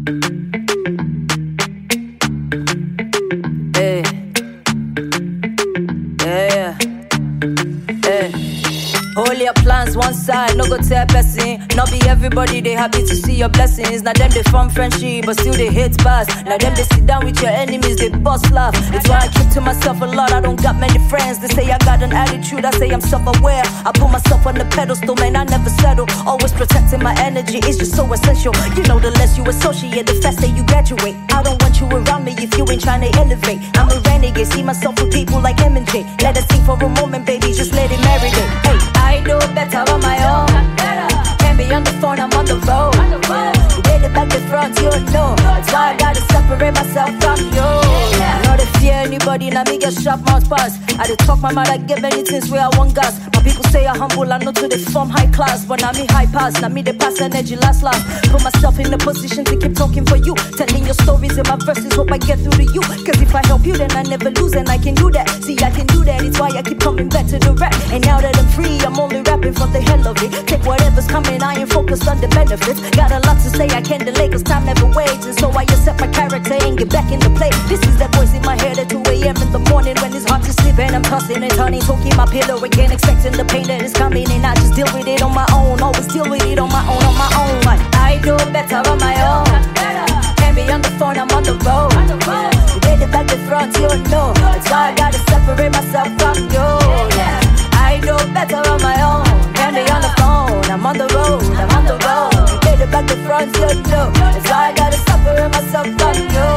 Hold your plans one side, no go tell person. Not be everybody, they happy to see your blessings. Now them they form friendship, but still they hate pass. Now them they sit down with your enemies, they bust laugh. It's why I keep to myself a lot, I don't got many friends. They say I got an attitude, I say I'm self-aware. I put myself on the pedestal, man, I never settle. Always protecting my energy, it's just so essential. You know the less you associate, the faster you graduate. I don't want you around me if you ain't trying to elevate. I'm a renegade, see myself with people like M&J. Let us sing for a moment, baby, just let it marinate. Hey, I know better on my own. Can't be on the phone, I'm on the road. You did it back and front, you know. That's why I gotta separate myself from you. Not to fear anybody, now me get sharp mouth pass. I dey talk my mouth, I give anything where I want gas. My people say I'm humble, I know to they form high class. But now me high pass, now me they pass energy last. Put myself in a position to keep talking for you. Telling your stories in my verses, hope I get through to you. Cause if I help you, then I never lose, and I can do that. See, I can do that, it's why I keep coming back to the rap. And now that I'm free, I'm only rapping for the hell of it. Take whatever's coming, I ain't focused on the benefits. Got a lot to say, I can't delay, cause time never waits. And so I accept my character and get back in the play. This is that voice in my head at 2 a.m. in the morning when it's hard to sleep. And I'm tossing and turning, talking my pillow again, expecting the pain that is coming. And I just deal with it on my own, always deal with it on my own. Like, I do better on my own. Can't be on the phone, I'm on the road. You did it back and front, you know. That's why I gotta separate myself from you. I know better on my own. Can't be on the phone, I'm on the road. You did it back and front, you know. That's why I gotta separate myself from you.